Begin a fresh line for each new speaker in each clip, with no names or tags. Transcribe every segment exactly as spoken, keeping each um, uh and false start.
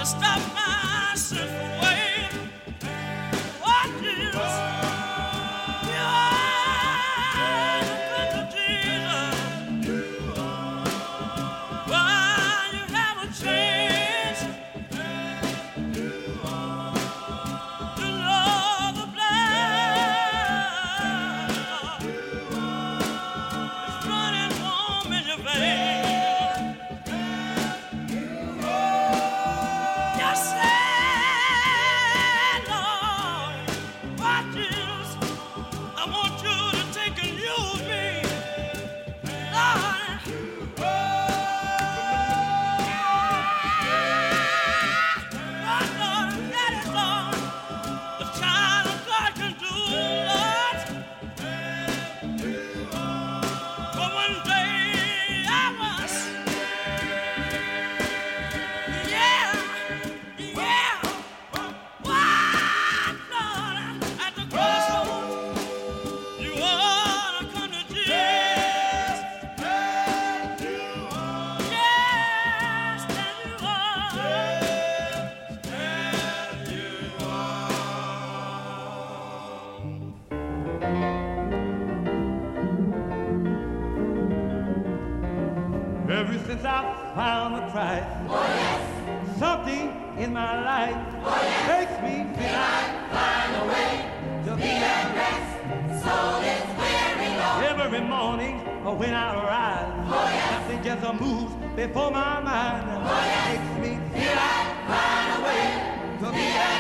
Ever since I found the Christ, oh, yes. Something in my life, oh, yes. Makes me feel I find a way to be at rest. Soul is weary, Lord. Every morning when I rise, oh, yes. Something just moves before my mind, oh, yes. Makes me feel I find a way to be at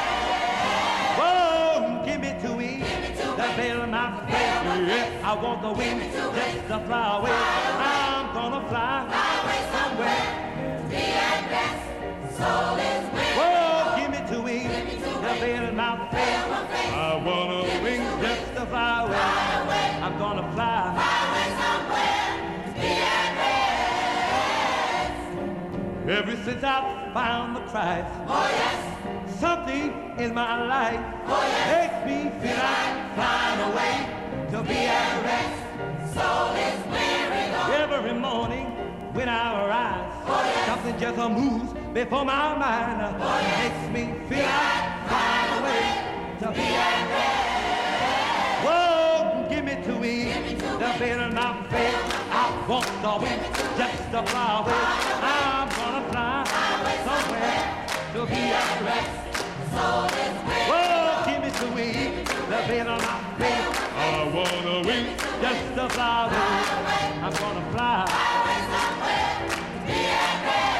rest. Oh, give me to eat, the veil of my faith. Yeah. I want the wind just to fly away. I'm gonna fly, fly away somewhere to be at rest. Soul is weary. Whoa, give me to wings, the veil of my faith. I wanna wing just to fly away. Fly away. I'm gonna fly, fly away somewhere to be at rest. Ever since I found the Christ, oh yes, something in my life, oh yes, makes me feel I'm flying away to be at rest. Soul is weary, Lord. Every morning when I arise, oh, yes. Something just moves before my mind, oh, yes. Makes me feel I'm flying away to be at rest. Whoa, give me two wings, the veil of my faith. I want the wind just to fly away. I'm gonna fly, fly away somewhere to be at rest. Soul is weary. Whoa, give me two wings, the veil of my faith. I wanna wing just to fly away. I'm gonna fly, fly away somewhere to be at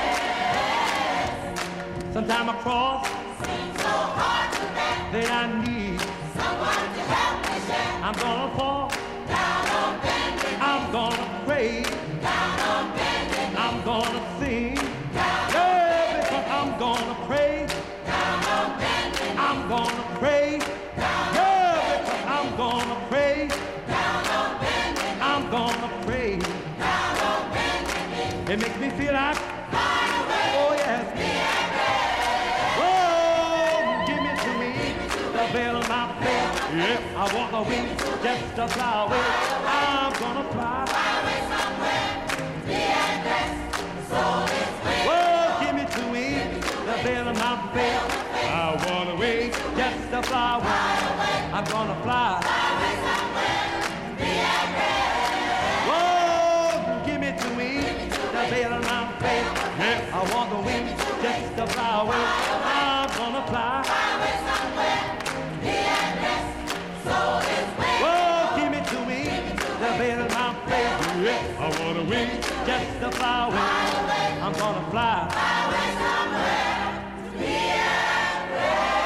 rest. Sometime I cross, seems so hard to bear. Then I need someone to help me share. I'm gonna fall down on bending. I'm gonna pray down on bending. I'm gonna sing down yeah, because I'm gonna pray down on bending. I'm gonna pray down yeah, because I'm gonna pray down on bending. I'm gonna pray down on bending. It makes me feel like fly away. Oh yes. Be at rest. Oh, give me to me the veil of my faith. Yeah, I want the wings just to fly away. I'm gonna fly, fly away somewhere. Be at rest. Soul is weary. Oh, give me to me the veil of my faith. I want the wings just to fly away. I'm gonna fly, fly away somewhere. Be at rest. Oh, give me to me the veil of my faith. Yeah, I want the wings just to fly away. I'm gonna fly, fly away somewhere. Be at rest. Soul is weary. Oh, give me to me the veil of my faith. Yeah, I want the wings just to fly away. I'm gonna fly, fly away somewhere. Be at rest.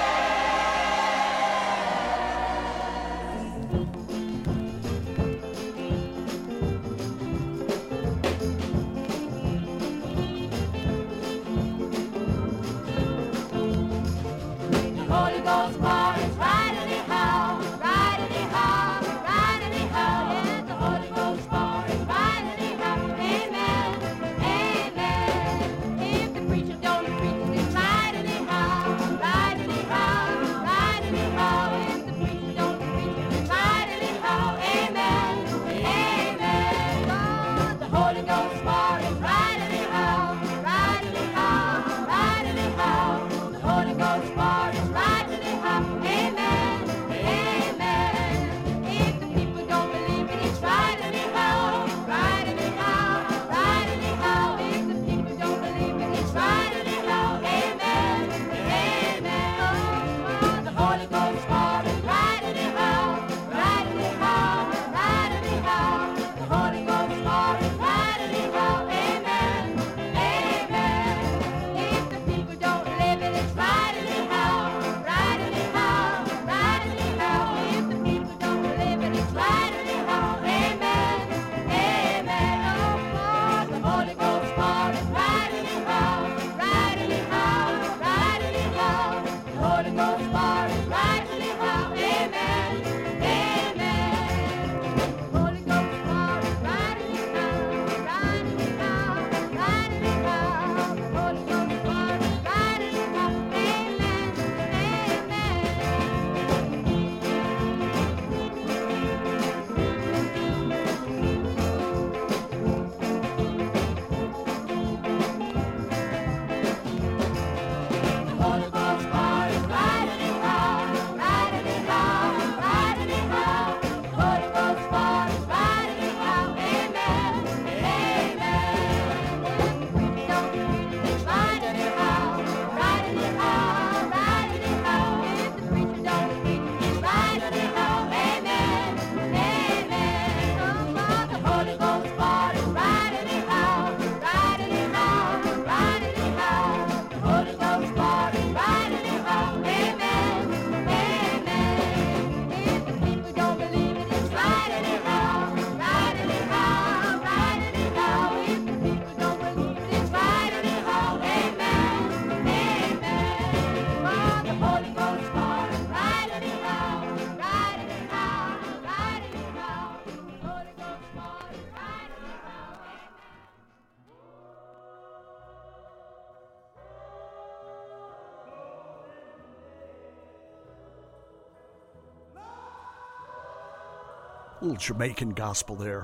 A little Jamaican gospel there.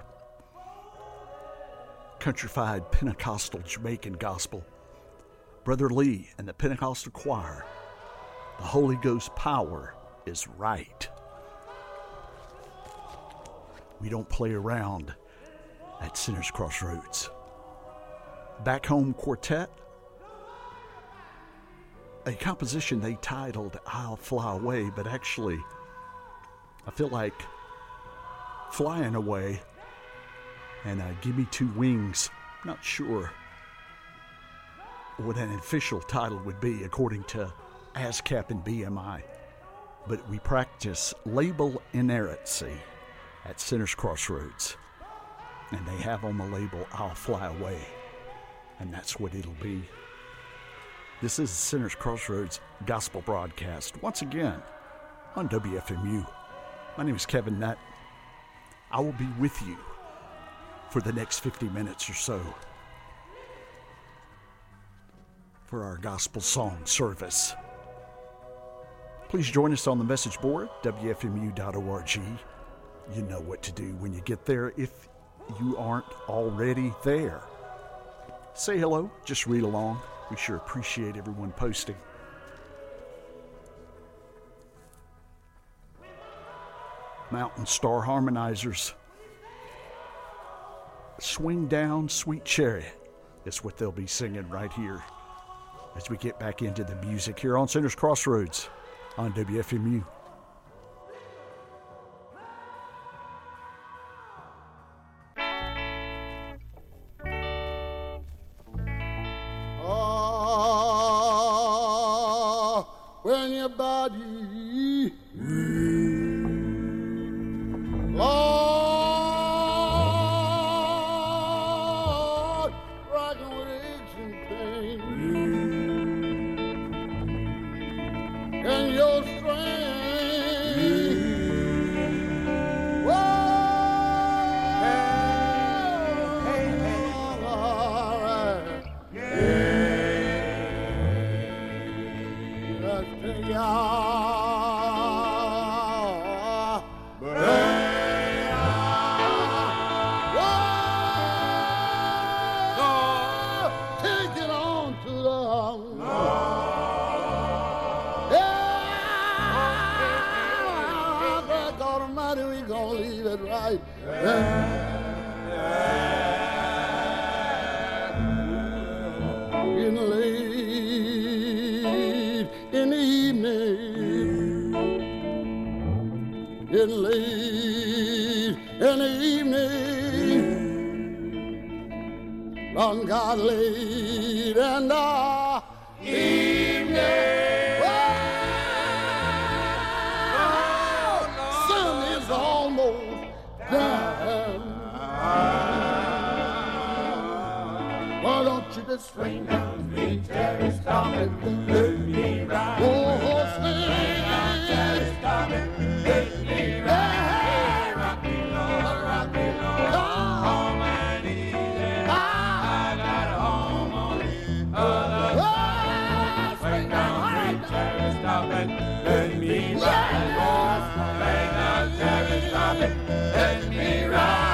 Countrified Pentecostal Jamaican gospel. Brother Lee and the Pentecostal choir. The Holy Ghost power is right. We don't play around at Sinners Crossroads. Back Home Quartet, a composition they titled I'll Fly Away, but actually I feel like flying away and uh, Give Me Two Wings. Not sure what an official title would be according to ASCAP and B M I, but we practice label inerrancy at Sinners Crossroads, and they have on the label I'll Fly Away, and that's what it'll be. This is the Sinners Crossroads Gospel Broadcast, once again on W F M U. My name is Kevin Nutt. I will be with you for the next fifty minutes or so for our gospel song service. Please join us on the message board, W F M U dot org. You know what to do when you get there if you aren't already there. Say hello, just read along. We sure appreciate everyone posting. Mountain Star Harmonizers. Swing Down, Sweet Chariot is what they'll be singing right here as we get back into the music here on Sinners Crossroads on W F M U.
Ah, when your body Lord, rocking with aches and pain, and your strength, whoa, hey, hey, all right, yeah, let's take y'all. Right. In the late in the evening, in late in the evening, long God late in the evening. Why don't you just swing down, sweet Terry, stop it, let me ride. Oh, swing down, Terry, stop it, let me ride. Rock me, Lord, rock me, Lord, home and easy. I got a home on the other side. Swing down, sweet Terry, stop it, let me ride. Swing down, Terry, stop it, let me ride.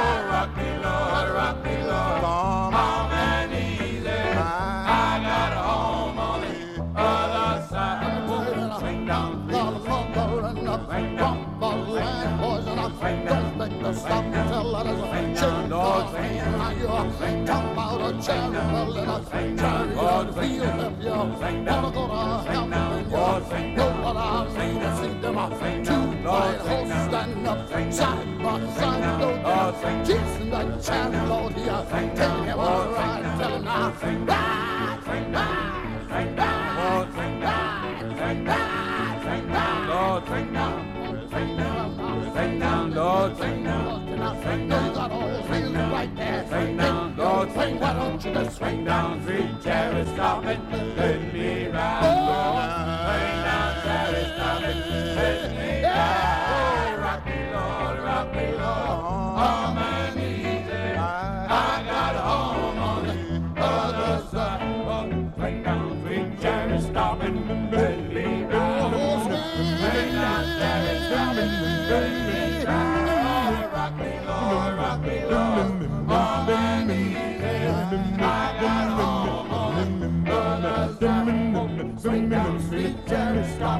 Stop and tell us, shake Lord, swing talk about a chariot, let us try to feel them, you wanna go to hell, you know what I mean, to see them up, two white horses standing up, side by side, Lord, chasing that chariot, Lord, here, take him on a ride, tell him now, ride, ride, ride, Lord, swing down, swing down, swing down, Lord, swing down, swing down, swing down, Lord, swing down. Swing down, you got all feeling right there. Swing down, Lord, swing. Why don't you just swing down, sweet chariot, stop it, let me ride. Swing down, chariot, stop it, let me ride. Rock me, Lord, rock me, Lord, home and easy. I got a home on the other side. Swing down, sweet chariot, stop it, let me ride. Swing down, chariot, stop it, let me ride.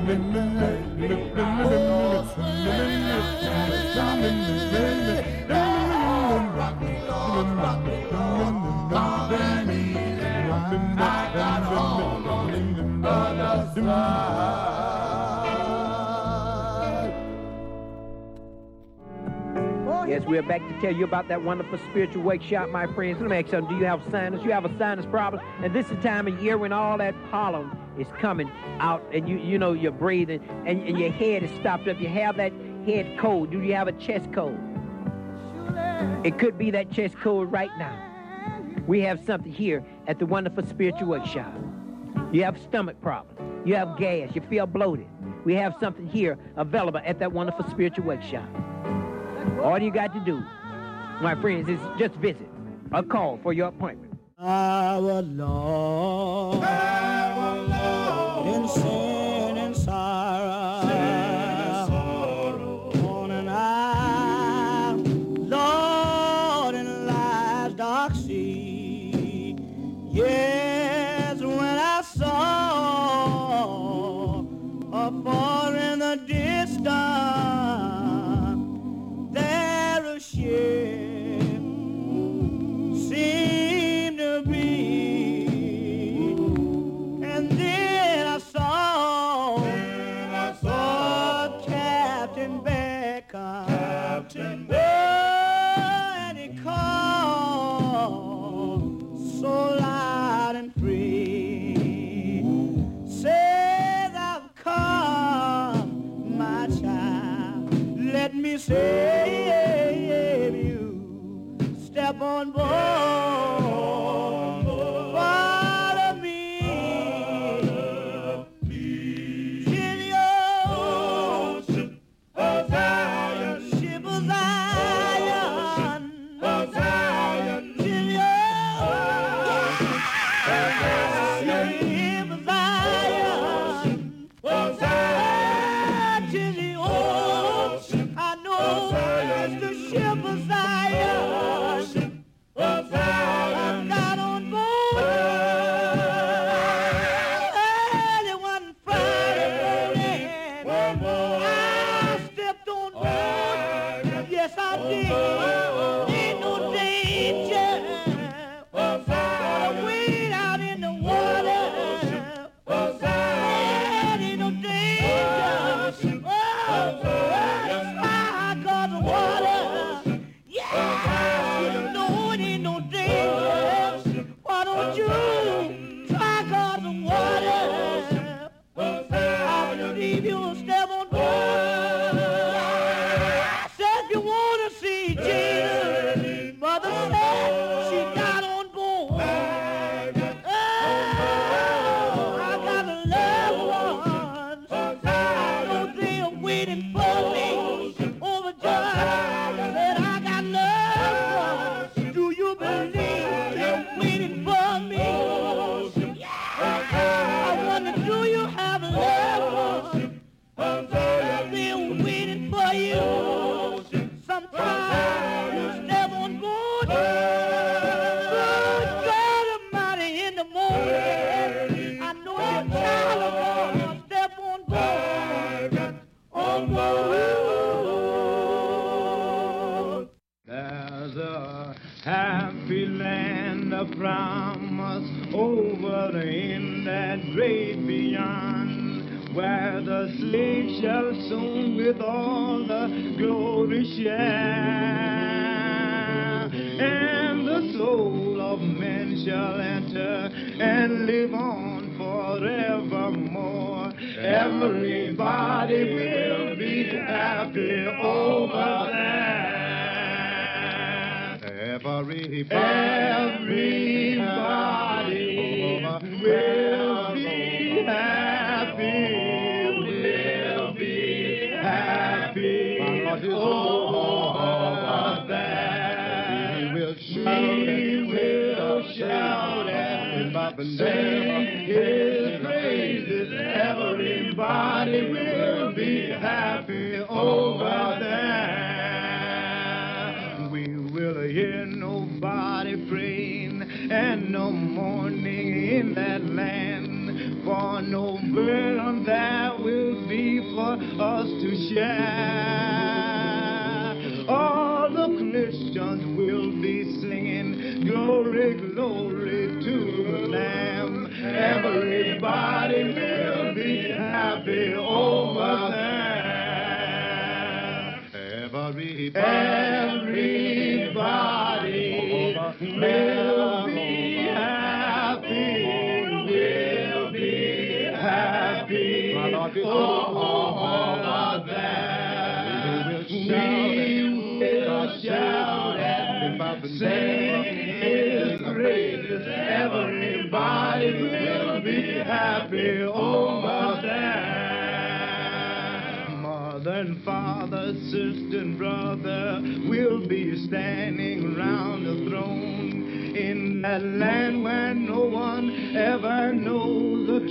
Yes, we're back to tell you about that wonderful spiritual workshop, my friends. Let me ask you something. Do you have sinus? You have a sinus problem? And this is the time of year when all that pollen is coming out and you you know you're breathing and, and your head is stopped up. You have that head cold. Do you have a chest cold? It could be that chest cold right now. We have something here at the wonderful spiritual workshop. You have stomach problems. You have gas. You feel bloated. We have something here available at that wonderful spiritual workshop. All you got to do, my friends, is just visit or call for your appointment.
Our Lord, our Lord, in sin and sorrow, sin and sorrow, on an isle, Lord, in life's dark sea. Yes, when I saw afar in the distance ship seemed to be, and then I saw, then I saw Captain Becker, Captain Becker, and he called so loud and free, says I've come, my child, let me say. Step on board, follow me, follow me. In the ocean of Zion, ship of Zion, of Zion, in the ocean of Zion, ship of Zion, of Zion, to the ocean. I know it's the ship of Zion. I've got on board early one Friday morning. I stepped on board. Yes, I did. Ain't no danger. Wade out in the water. Ain't no danger. Oh, I got the water. Yeah. No danger. Why don't you try God's water? I believe you'll step on board. Said you want to see Jesus. Mother said she got on board. Oh, I got loved ones. I know they are waiting for me. Overjoyed. Said I got loved ones. Do you believe you're waiting for me? Yeah. I wonder, do you have loved ones? They're waiting for you. Sometimes you step on board. Good God Almighty, in the morning, I know your child of God. Step on board. On board.
There's a happy land of promise over in that great beyond, where the slave shall soon with all the glory share, and the soul of men shall enter and live on forevermore. Everybody will be happy over there. Everybody, everybody will be happy, will be happy over there. We will shout and sing His praises. Everybody will be happy over there. We will hear nobody praying and no mourning in that land, for no burden that will for us to share. All the Christians will be singing, glory, glory to the Lamb. Everybody will be happy over there. Everybody, everybody will be happy, will be happy over there. We will shout and sing His praises. Everybody will be happy over there. Mother and father, sister and brother will be standing around the throne in that land where no one ever knows a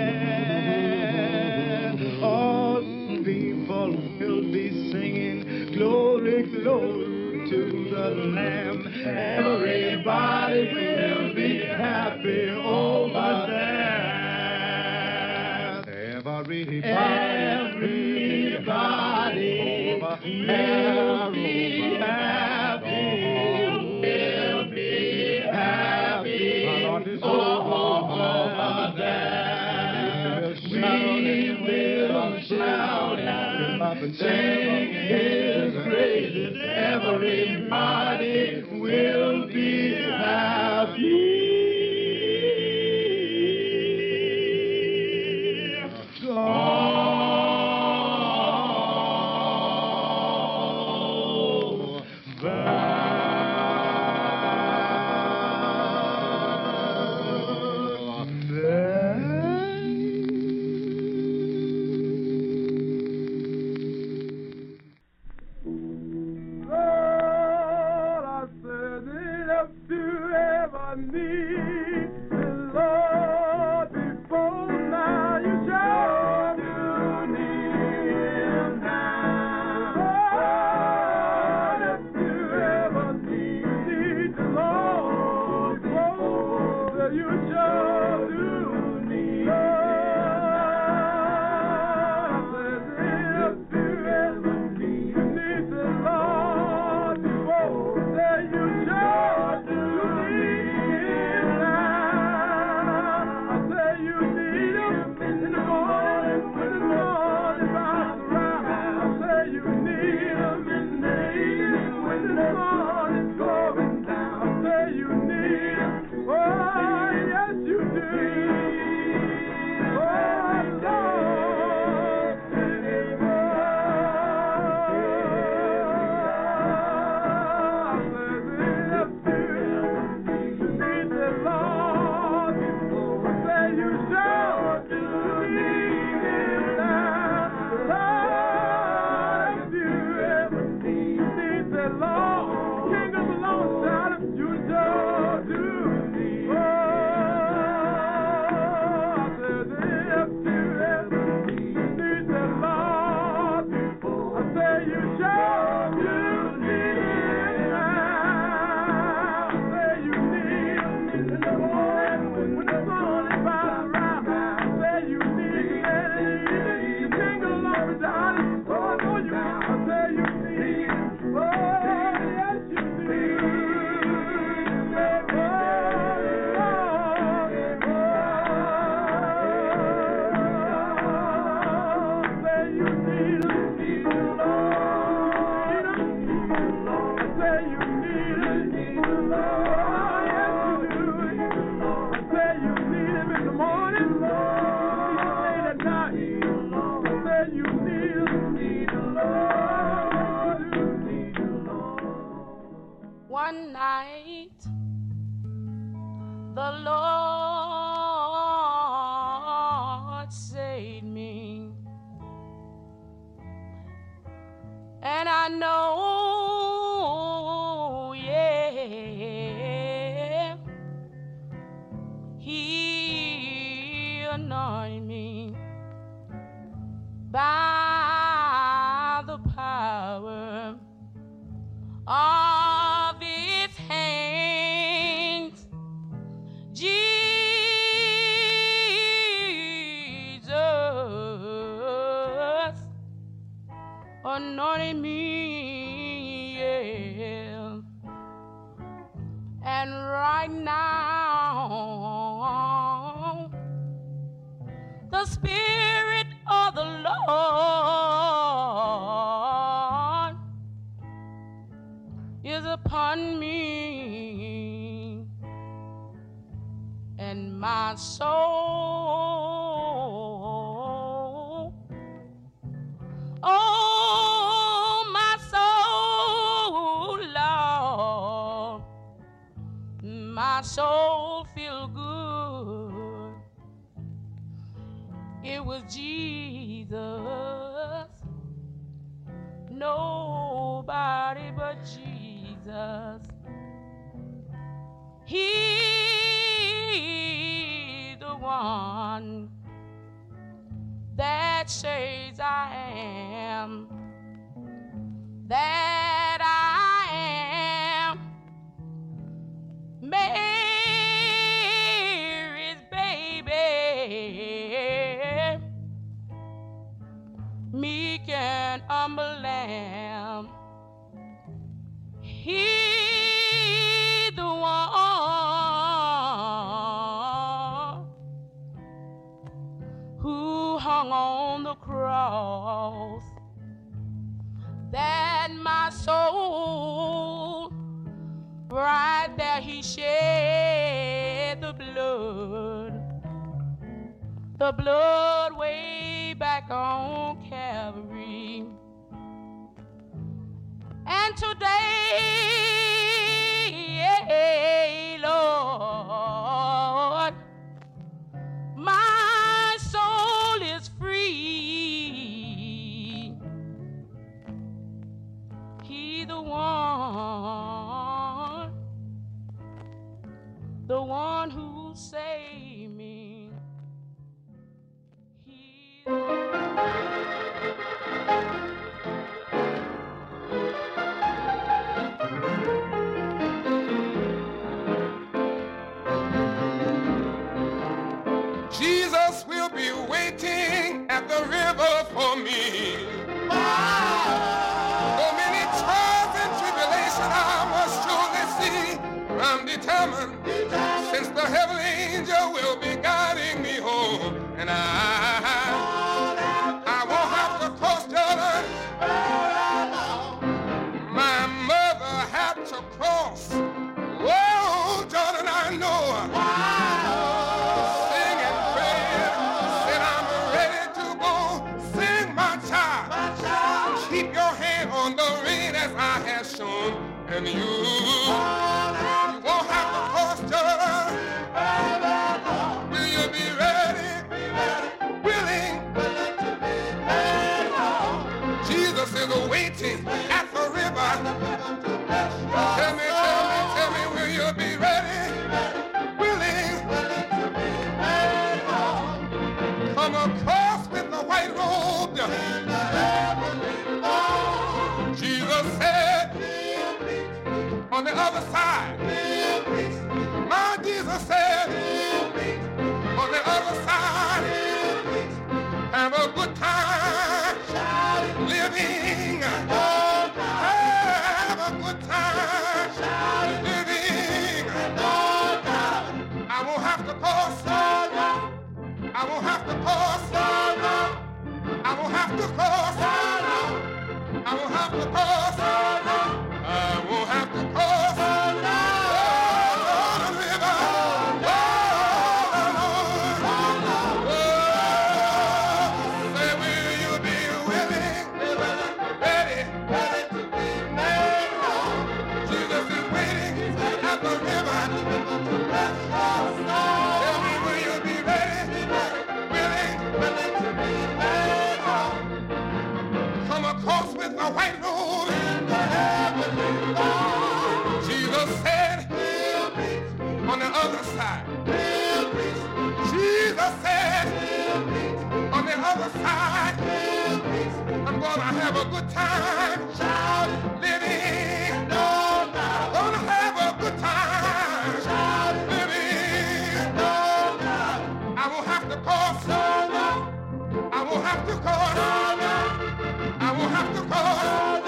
care. All people will be singing, glory, glory to the Lamb. Everybody will be happy over there. Everybody, everybody will be happy, will be happy over there. We will shout and sing His praises. Everybody will be happy.
One night, the Lord saved me, and I know, yeah, He anointed me by the power of His hands. Jesus join me, yeah. And right now, the Spirit of the Lord is upon me, and my soul, oh, my soul, Lord, my soul feel good. It was Jesus, nobody but Jesus. He the one that says I am, that I am Mary's baby, meek and humble lamb. He the one who hung on the cross, that my soul, right there he shed the blood, the blood way back on Calvary. And today, Lord, my soul is free. He the one, the one who saved me. He
Jesus will be waiting at the river for me. Though many trials and tribulation I must surely see, I'm determined, since the heavenly angel will be guiding me home, and I, I won't have to cross Jordan. My mother had to cross. Whoa, Jordan, I know. And you, you won't have to cross Jordan. Will you be ready? Willing? Jesus is waiting at the river. Tell me, tell me, tell me, will you be ready? Willing? Come across with the white robe. Jesus said, on the other side, my Jesus said, on the other side, have a good time living, have a good time living. I won't have to cross, I won't have to cross, I won't have to cross, I won't have to cross. I won't have to cross oh, the river. Oh, oh, say, will you be willing, ready, ready to be made? Jesus is waiting at the river. Tell me, will you be ready, willing, ready to be made? Come across with a white robe. Jesus said, on the other side. Jesus said, on the other side, I'm gonna have a good time living. Gonna have a good time living. I won't have to cross. I won't have to cross. I won't have to cross.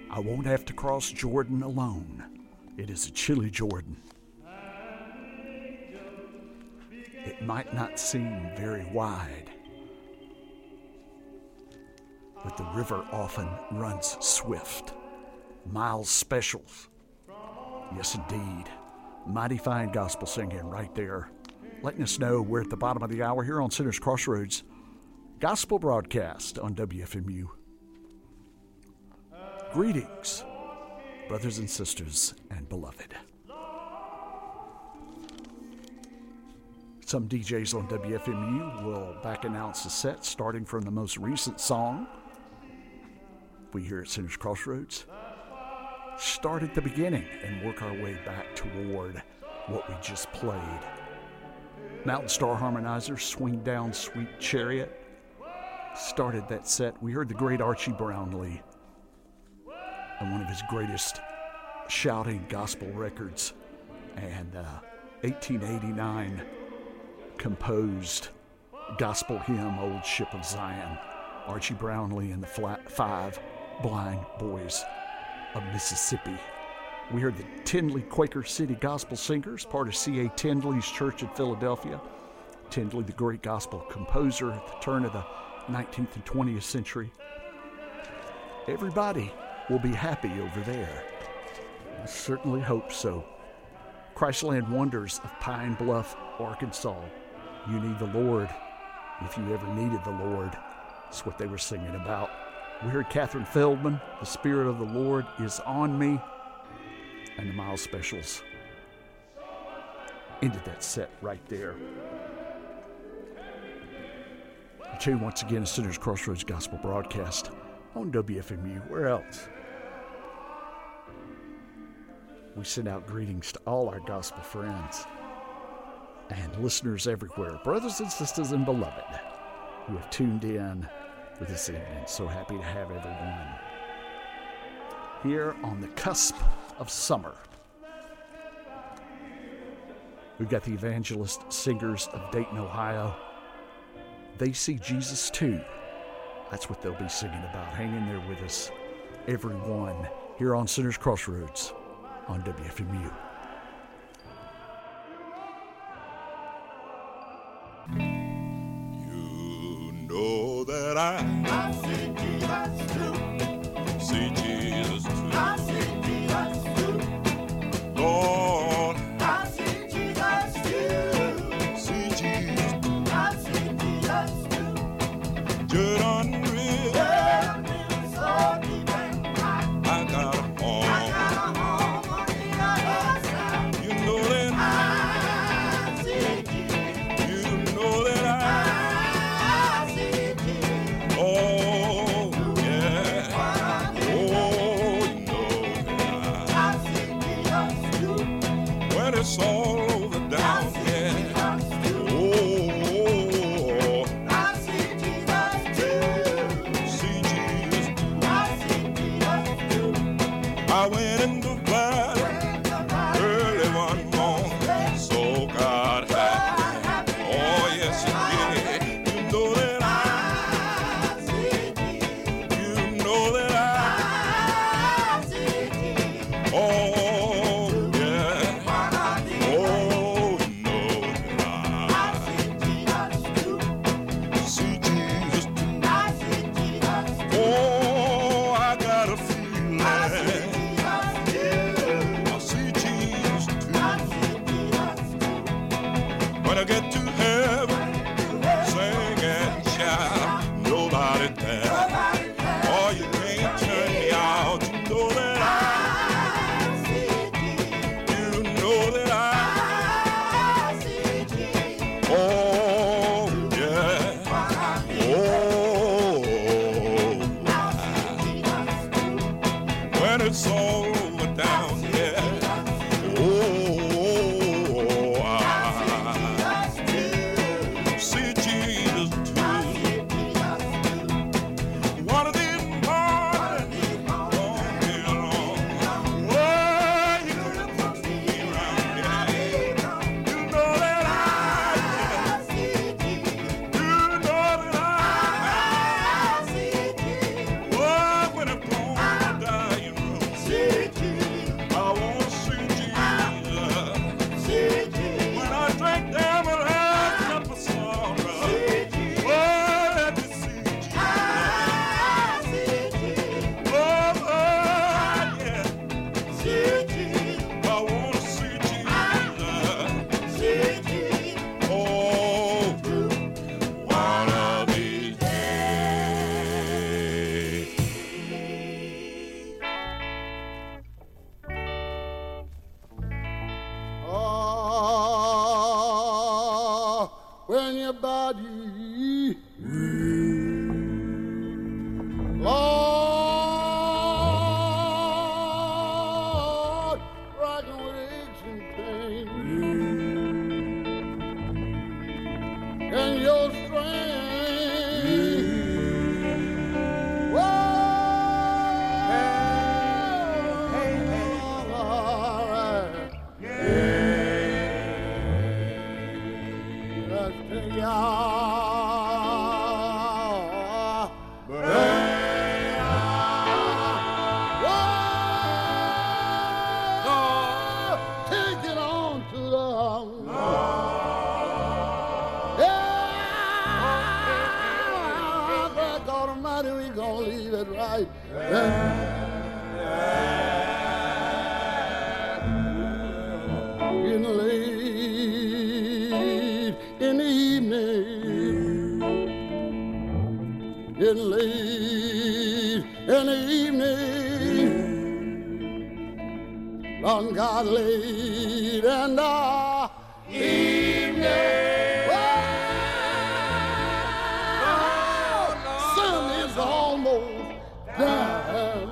I won't have to cross Jordan alone. It is a chilly Jordan. It might not seem very wide, but the river often runs swift. Miles specials. Yes, indeed. Mighty fine gospel singing right there. Letting us know we're at the bottom of the hour here on Sinners Crossroads Gospel Broadcast on W F M U. Greetings, brothers and sisters and beloved. Some D Js on W F M U will back announce the set starting from the most recent song. We here at Sinners Crossroads start at the beginning and work our way back toward what we just played. Mountain Star Harmonizer, Swing Down Sweet Chariot, started that set. We heard the great Archie Brownlee and one of his greatest shouting gospel records, and uh, eighteen eighty-nine composed gospel hymn, Old Ship of Zion, Archie Brownlee and the Flat Five Blind Boys of Mississippi. We heard the Tindley Quaker City Gospel Singers, part of C A Tindley's Church in Philadelphia. Tindley, the great gospel composer at the turn of the nineteenth and twentieth century. Everybody will be happy over there. I certainly hope so. Christland Wonders of Pine Bluff, Arkansas. You need the Lord if you ever needed the Lord. That's what they were singing about. We heard Catherine Feldman, The Spirit of the Lord is on me, and the Miles Specials ended that set right there. I tell you once again, a Sinners Crossroads Gospel Broadcast on W F M U. Where else? We send out greetings to all our gospel friends and listeners everywhere, brothers and sisters and beloved, who have tuned in for this evening. So happy to have everyone here on the cusp of summer. We've got the Evangelist Singers of Dayton, Ohio. They see Jesus too. That's what they'll be singing about. Hang in there with us, everyone, here on Sinners Crossroads on W F M U.
You know that I, I see Jesus too. See Jesus too. I see Jesus too. Lord, I see Jesus too. See Jesus too. I see Jesus too. Just unreal. Yeah, unreal, so deep and high. I got a home. I got a home on the other side. You know that I see Jesus. You know that I, I see Jesus. Oh, yeah. Oh, you know that I, I see Jesus too. When it's all over down here. Oh, I see Jesus too. See Jesus too. I see Jesus too. I went in the valley early one morning, so God had me. Oh, yes, He did. You know that I see Jesus. You know that I see Jesus. Oh, yeah. Oh, you know that I see Jesus too. See Jesus too. I see Jesus too. Oh, I got a feeling. I see Jesus too. I see Jesus too. When I get to heaven, sing and shout, nobody there. Oh, you can't turn me out. You know that I see Jesus. You know that I see Jesus. Oh, yeah. Oh, when it's all over down here. Oh, I see Jesus too. One of these mornings, won't be long. Oh, you can be around here. You know that I see Jesus. You know that I see Jesus. Oh, when I'm gonna die, you know.
gonna leave it right there. In late in the evening, in late in the evening, Lord God, late in the evening. Oh, sun is almost down.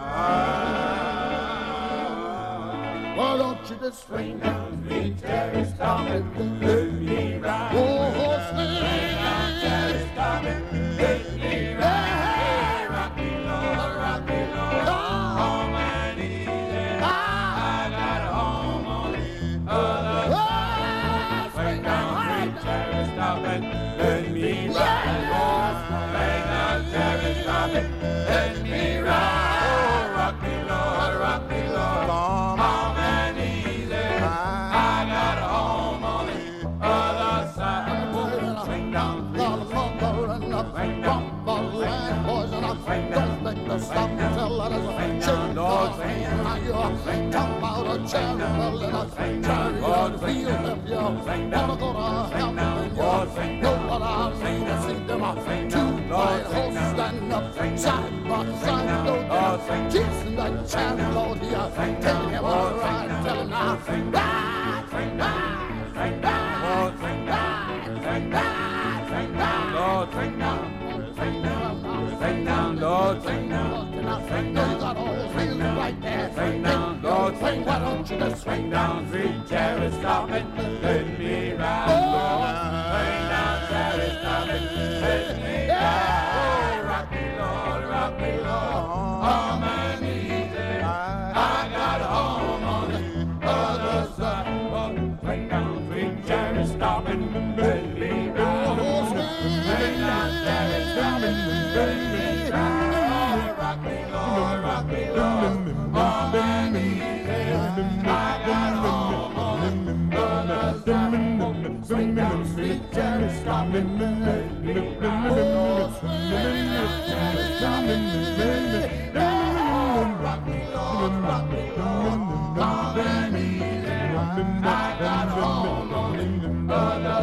Why don't you just swing down the street, Terry, stop it, let me ride. Oh, swing down, Terry, stop it, let me ride. Rock me, Lord, rock me, Lord, home and easy. I got a home on the other side. Swing down the street, Terry, stop it, let me ride. Swing down, Terry, stop it, let me ride. Oh, rock me, Lord, rock me, Lord, home and easy. I got a home on the other side. Swing down, swing down, don't make the stop until let us shake God's hand. Now you're talking about a channel and a turn your feel if you wanna go to hell and you know what I mean. I see them two white horses standing up side by side. No, they're chasing that channel, Lord, here. Taking him all right, tell him now. Ride, ride, ride, ride, ride, ride, Lord, swing down, swing down, swing down, Lord, swing down, swing down. You got all feeling right there. Swing down, Lord, swing. Why don't you just swing down, three chairs, stop it, let me ride. Swing down, chairs, stop it, let me ride. Rock me, Lord, rock me, Lord, home and easy. I got a home on the other side. Swing down, three chairs, stop it, let me ride. Swing down, chairs, stop it, let me ride. Rock me, Lord, rock me, Lord, home and easy. I got a home on the other side. Swing down, three chairs, stop it, let me ride. Swing down, chairs, stop it, let me ride. Rock me, Lord, rock me, Lord, home and easy. I got a home on the other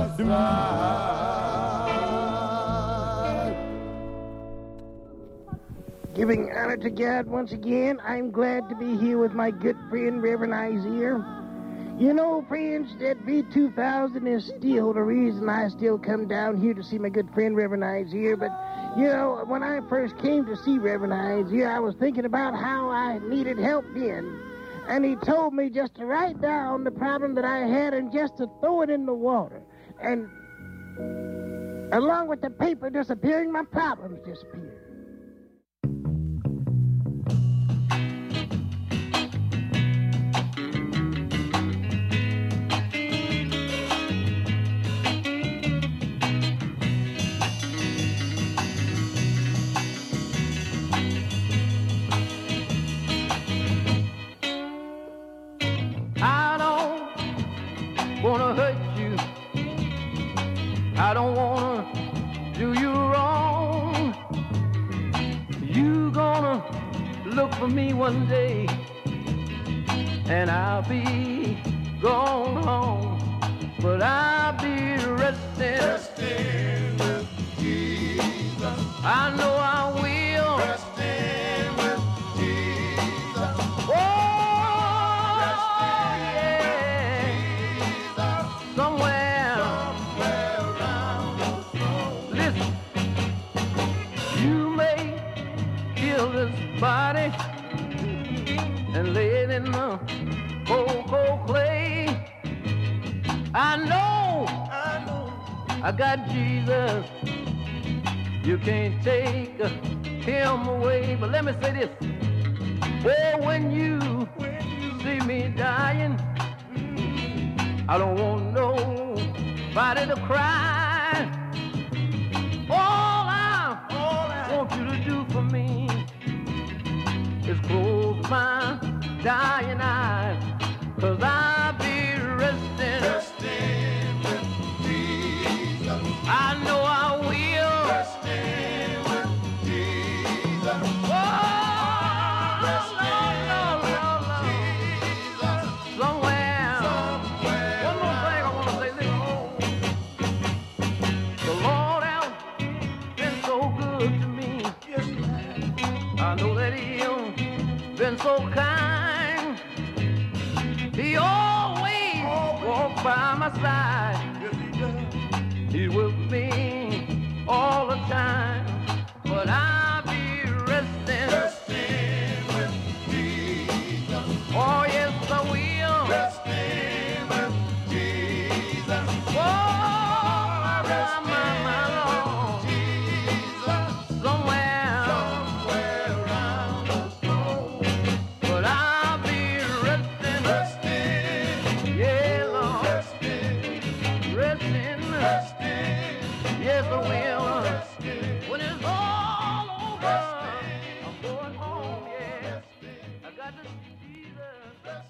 side.
Giving honor to God once again, I'm glad to be here with my good friend, Reverend Isaiah. You know, friends, that V two thousand is still the reason I still come down here to see my good friend, Reverend Isaiah. But, you know, when I first came to see Reverend Isaiah, I was thinking about how I needed help then. And he told me just to write down the problem that I had and just to throw it in the water. And along with the paper disappearing, my problems disappeared.
Wanna hurt you, I don't wanna do you wrong. You gonna look for me one day, and I'll be gone home, but I'll be resting, resting with Jesus. I know I will, resting with Jesus. Oh, somewhere, somewhere around the throne. Listen, you may kill this body and lay it in the cold, cold clay. I know, I know, I got Jesus. You can't take him away. But let me say this. Well, when you, when you see me dying, I don't want nobody to cry. All I, all I want you to do for me is close my dying eyes, 'cause I'll be resting, resting with Jesus. I know I will, resting with Jesus.
Been so kind. He always, always walked by my side.
Yes, he does.
He's with me all the time. But I'll be resting,
Resting with Jesus.
oh yes I will.
Resting with Jesus.
Oh, my, my, my Lord.
Jesus.
Somewhere,
Somewhere around the throne.
but I'll be resting,
Resting.
yeah Lord,
Resting.
resting,
Resting.
yes I will.
Resting.
When it's all over, I'm going home, yeah. I got to see Jesus.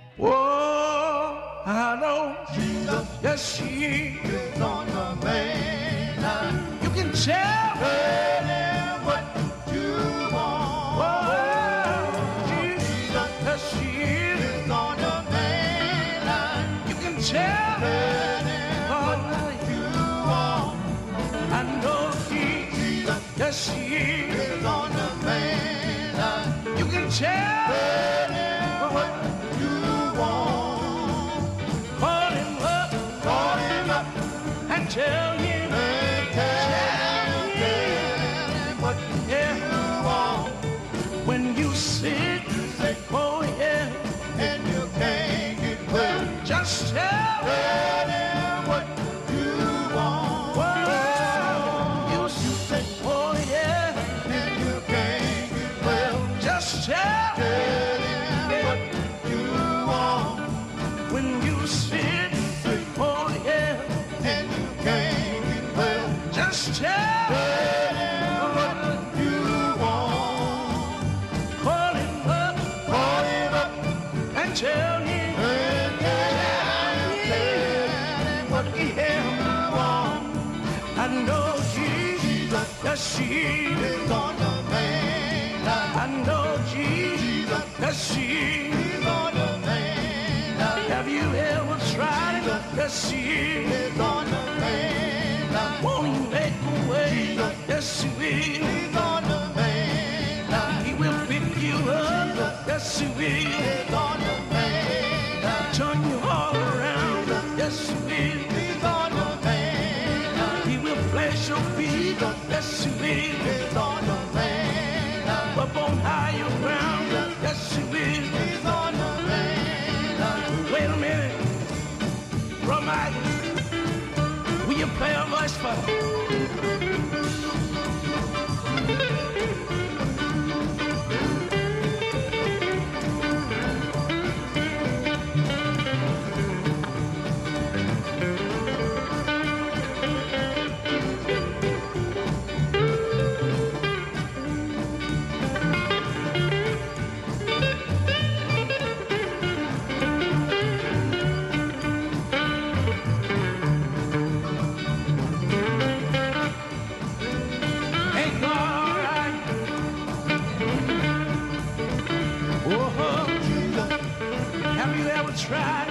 Whoa, I know
Jesus.
yes she
Is on the main line.
you can tell
Tell him what you want.
Whoa, Jesus yes she
Is on the main line.
you can tell
Tell him what you want.
I know he
Jesus
yes she
is on the main line.
you can tell
Tell him what you want.
call him up
Call him up
and tell him
and tell him what
yeah
you want.
when you sit oh yeah
And you can't get well.
just tell
Tell him what you want.
Whoa, you sit oh yeah
And you can't get well.
just tell
Tell him what you want.
when you sit oh yeah
And you can't get well.
just tell
Tell him what you want.
call him up
Call him up
and tell him
and tell him what you want.
I know Jesus yes she
Is on the main line.
I know Jesus yes she
Is on the main line.
have you ever tried yes she
Is on the main line.
won't he make a way yes he will
Is on the main line.
he will pick you up yes he will
Is on the main line.
turn you all around yes he will
Is on the main line.
he will flash your feet yes he will
Is on the main line.
up on higher ground yes he will
Is on the main line.
wait a minute Bro Mike will you play a voice for me? Ain't God all right? Oh, have you ever tried?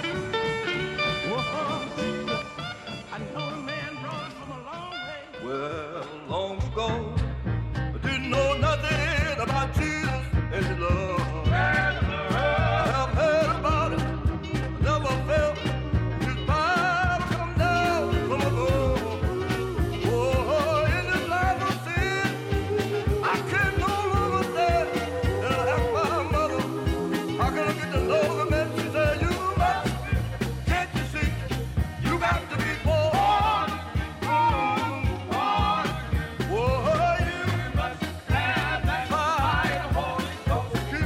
Oh, I know a man brought from a long way.
Well, long ago, I didn't know nothing about Jesus and his love. I have heard about it, I never felt his power come down from above. Oh, in this life of sin, I can no longer stand and I ask my mother, how can I get to know the man? She said, you must, can't you see, you got to be born, born, born. Oh, you must have that fire, Holy Ghost.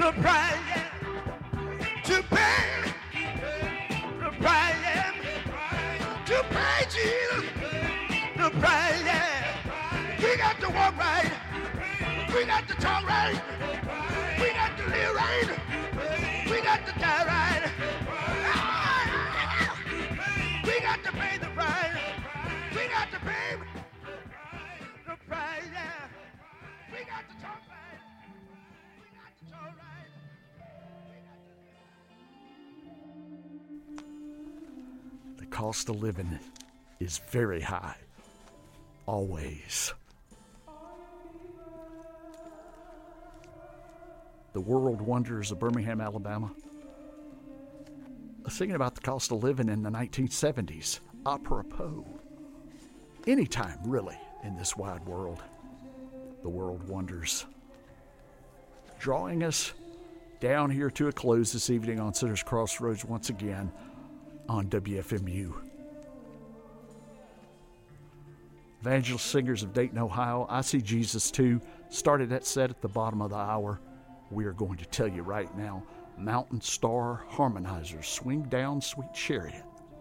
the price, yeah, to pay the price, yeah, to pay Jesus the price, yeah. We got to walk right, we got to talk right, we got to live right, we got to die right. We got to pay the price, we got to pay the price, yeah. We got to talk right, we got to talk right.
The cost of living is very high, always. The World Wonders of Birmingham, Alabama, singing about the cost of living in the nineteen seventies, apropos. Anytime, really, in this wide world, the World Wonders. Drawing us down here to a close this evening on Sinners Crossroads once again on W F M U. Evangelist Singers of Dayton, Ohio, I See Jesus Too, started that set at the bottom of the hour. We are going to tell you right now, Mountain Star Harmonizers, Swing Down Sweet Chariot.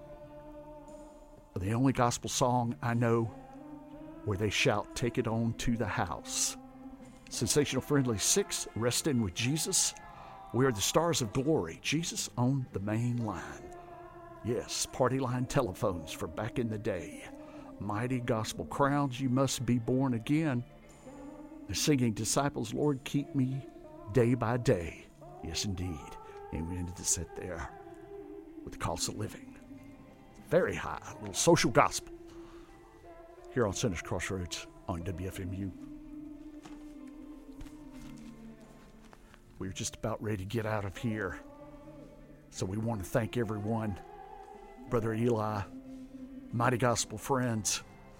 The only gospel song I know where they shout, take it on to the house. Sensational Friendly Six, Rest In With Jesus. We are the Stars of Glory, Jesus on the main line. Yes, party line telephones for back in the day. Mighty Gospel Crowds, You Must Be Born Again. The Singing Disciples, Lord, Keep Me Day by Day. Yes, indeed. And we ended the set there with the cost of living. Very high, a little social gospel here on Sinners Crossroads on W F M U. We're just about ready to get out of here. So we want to thank everyone. Brother Eli, Mighty Gospel Friends.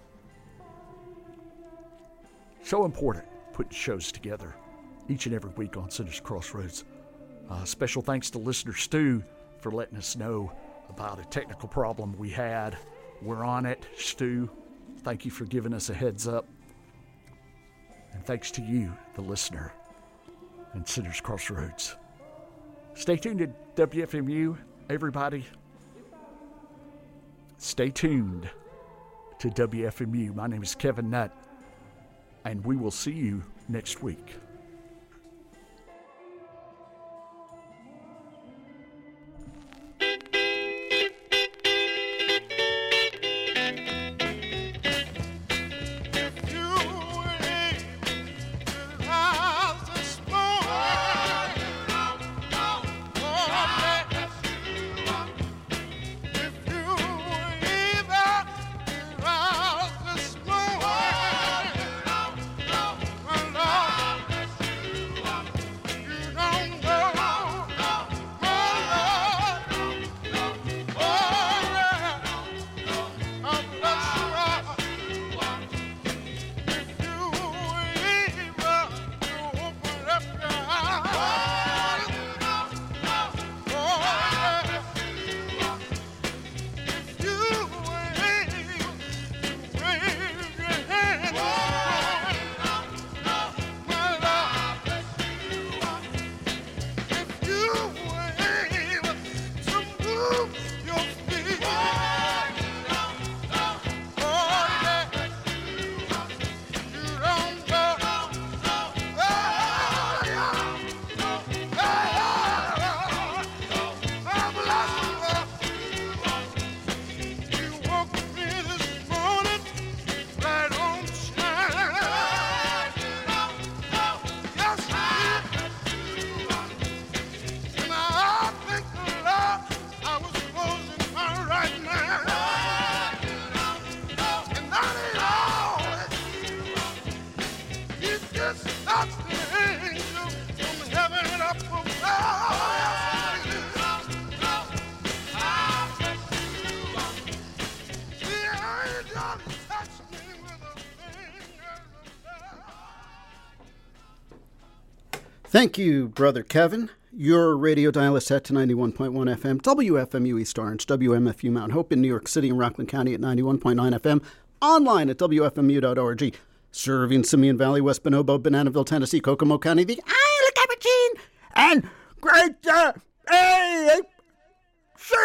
So important putting shows together each and every week on Sinners Crossroads. Uh, special thanks to listener Stu for letting us know about a technical problem we had. We're on it, Stu. Thank you for giving us a heads up. And thanks to you, the listener, and Sinners Crossroads. Stay tuned to W F M U, everybody. Stay tuned to W F M U. My name is Kevin Nutt, and we will see you next week.
Thank you, Brother Kevin. Your radio dial is set to ninety-one point one F M, W F M U East Orange, W M F U Mount Hope in New York City and Rockland County at ninety-one point nine F M, online at W F M U dot org. Serving Simeon Valley, West Bonobo, Bananaville, Tennessee, Kokomo County, the Isle of Capuchin,
and great uh, A C.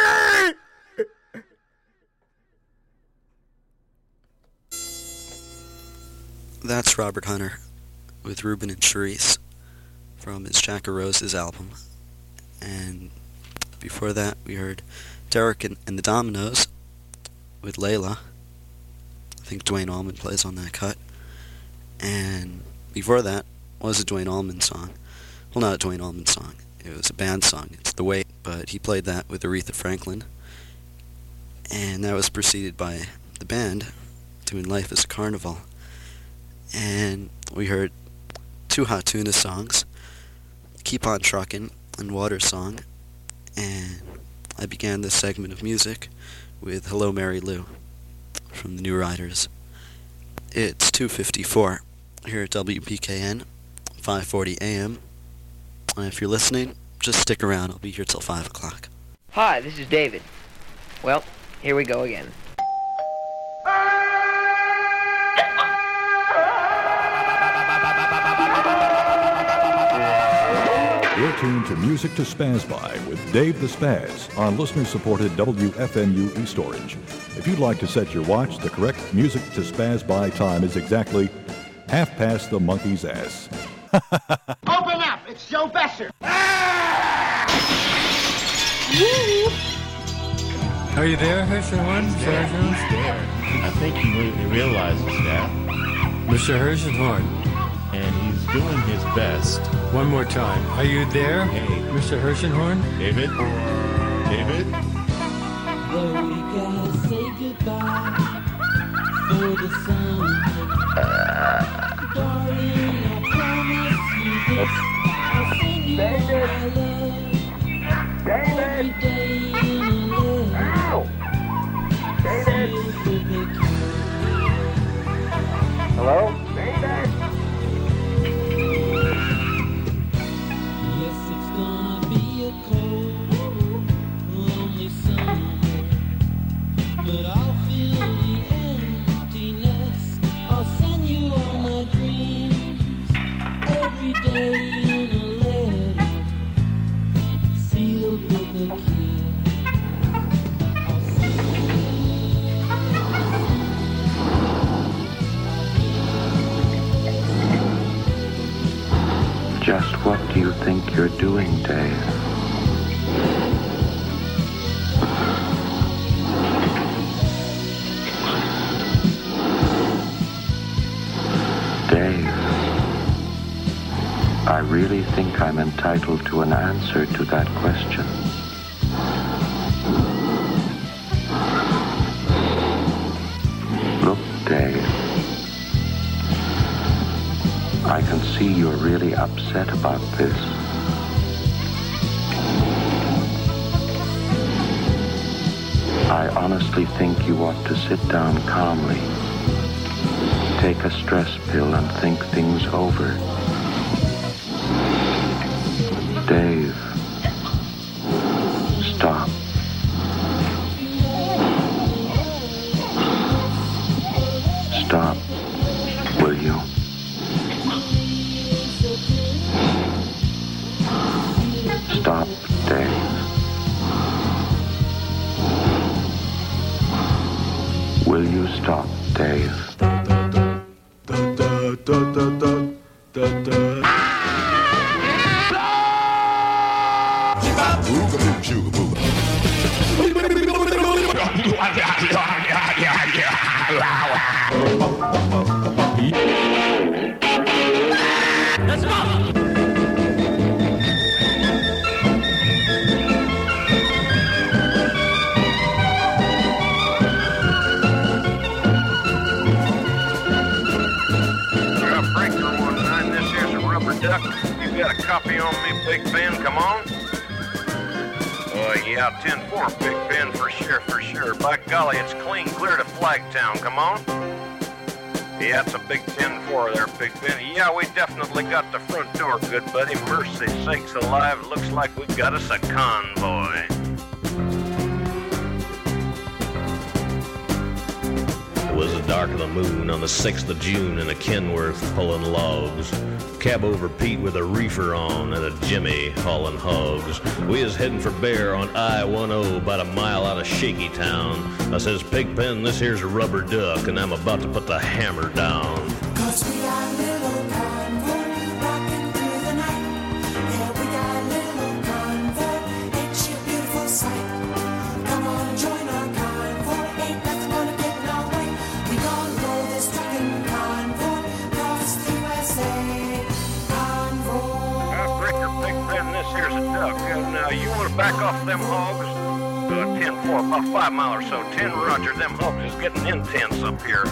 That's Robert Hunter with Ruben and Charisse from his Jack of Roses album. And before that, we heard Derek and, and the Dominoes with Layla. I think Dwayne Allman plays on that cut. And before that was a Dwayne Allman song. Well, not a Dwayne Allman song. It was a band song. It's The Wait. But he played that with Aretha Franklin. And that was preceded by the band doing Life is a Carnival. And we heard two Hot Tuna songs, Keep on Truckin' and Water Song. And I began this segment of music with Hello Mary Lou from the New Riders. It's two fifty-four here at W P K N, five forty A M. And if you're listening, just stick around. I'll be here till five o'clock.
Hi, this is David. Well, here we go again.
You're tuned to Music to Spaz By with Dave the Spaz on listener-supported W F M U East Orange. If you'd like to set your watch, the correct Music to Spaz By time is exactly half past the monkey's ass.
Open up! It's Joe Besser!
Are you there, Herschel Horn?
He's there. He's there. I think he, he realizes that.
Mister Herschel Horn.
And he's doing his best.
One more time. Are you there,
hey.
Mister Hirschenhorn?
David? David?
Though we gotta say goodbye for the sun. Darling, I promise you this. I'll send you all my love. David! Every day in a letter. David!
Hello? David!
But I'll feel the emptiness. I'll send you all my dreams every day in a letter sealed with a kiss. I'll send
you. Just what do you think you're doing, Dave? I really think I'm entitled to an answer to that question. Look, Dave, I can see you're really upset about this. I honestly think you ought to sit down calmly, take a stress pill, and think things over. Dave, stop. Stop, will you? Stop, Dave. Will you stop, Dave? Da, da, da, da, da, da, da, da, da.
Let's go!
Breaker one nine, this here's a rubber duck. You got a copy on me, Big Ben? Come on. Uh, yeah, ten four, Big Ben, for sure, for sure. By golly, it's clean clear to Flagtown. Come on. Yeah, it's a big ten four there, Big Ben. Yeah, we definitely got the front door, good buddy. Mercy sakes alive, looks like we've got us a convoy.
was the dark of the moon on the sixth of June in a Kenworth pulling logs. Cab over Pete with a reefer on and a Jimmy hauling hogs. We is heading for Bear on I ten, about a mile out of Shaky Town. I says, Pigpen, this here's a rubber duck, and I'm about to put the hammer down.
Cause we got a little convoy rocking through the night. Yeah, we got a little convoy, ain't she a beautiful sight? Come on and join our convoy, ain't nothing gonna get in our way. We gonna roll this trucking convoy across the U S A. Convoy.
Uh, Breaker, Pigpen, this here's a duck. Uh, now, you want to back off them hogs? Uh, ten four, about five mile or so. ten Roger, them hogs is getting intense up here.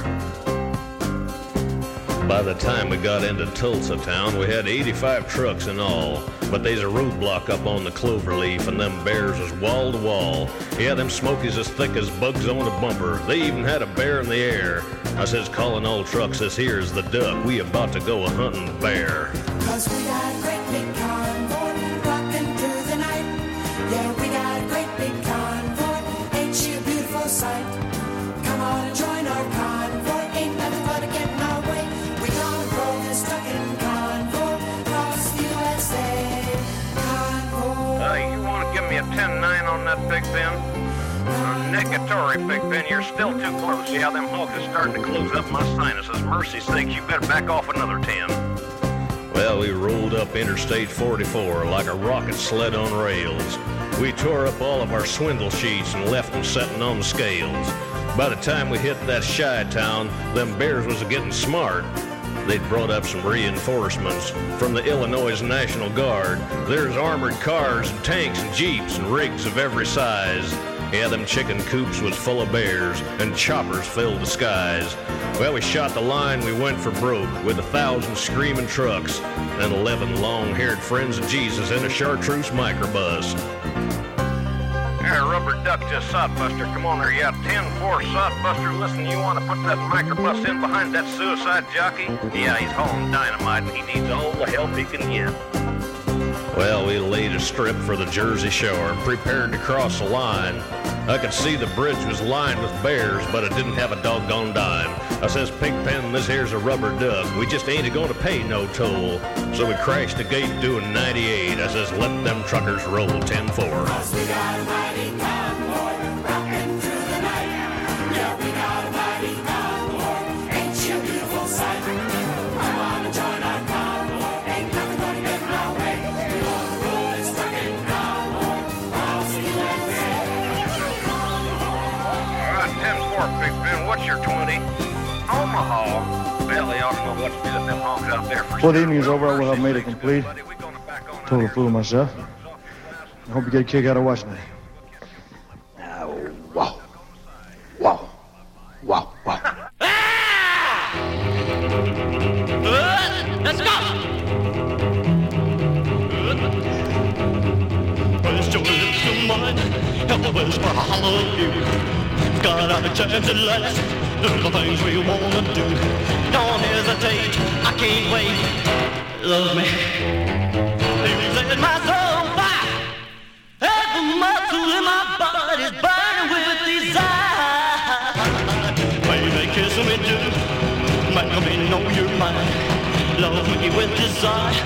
By the time we got into Tulsa town, we had eighty-five trucks in all. But they's a roadblock up on the Cloverleaf, and them bears was wall to wall. Yeah, them smokies as thick as bugs on a bumper. They even had a bear in the air. I says, calling all trucks, this here's the duck. We about to go a-hunting bear.
Cause we got a great big convoy rocking through the night. Yeah, we got a great big convoy, ain't she a beautiful sight? Come on and join our convoy, ain't nothing but to get in our way. We gonna roll this trucking convoy across the U S A. Convoy.
Uh, you want to give me a ten nine on that, Pigpen? Uh, negatory, Pigpen, you're still too close. Yeah, them hogs is starting to close up my sinuses. Mercy sakes, you better back off another ten.
Well, we rolled up Interstate forty-four like a rocket sled on rails. We tore up all of our swindle sheets and left them setting on the scales. By the time we hit that shy town, them bears was getting smart. They'd brought up some reinforcements from the Illinois National Guard. There's armored cars and tanks and jeeps and rigs of every size. Yeah, them chicken coops was full of bears, and choppers filled the skies. Well, we shot the line, we went for broke, with a thousand screaming trucks, and eleven long-haired friends of Jesus in a chartreuse microbus.
Here, rubber duck just sodbuster. Come on there, yeah, ten four sodbuster. Listen, you want to put that microbus in behind that suicide jockey? Yeah, he's hauling dynamite, and he needs all the help he can get.
Well, we laid a strip for the Jersey Shore and prepared to cross the line. I could see the bridge was lined with bears, but it didn't have a doggone dime. I says, Pigpen, this here's a rubber duck. We just ain't going to pay no toll. So we crashed the gate doing ninety-eight. I says, let them truckers roll ten four.
Cause we got a mighty convoy rocking through the night. Yeah, we got a mighty convoy, ain't she a beautiful sight? Come on and join our convoy, ain't nothing gonna get in our way. We gonna roll this trucking convoy across the U S A.
All right, ten four, Pigpen, what's your twenty? Omaha. Well, they ought to know what to do with them hogs out there for
Well, the evening is over. I will have made it complete. Total fool of myself. I hope you get a kick out of watching it.
Oh, wow. Wow. Wow, wow.
Let's go!
Where's your little mind? Where's my holiday? Got a chance at last. Do the things we wanna do. Don't hesitate, I can't wait. Love me. You set my soul on fire. Every muscle in my body's burning with desire. Baby, kiss me too. Make me know you're mine. Love me with desire.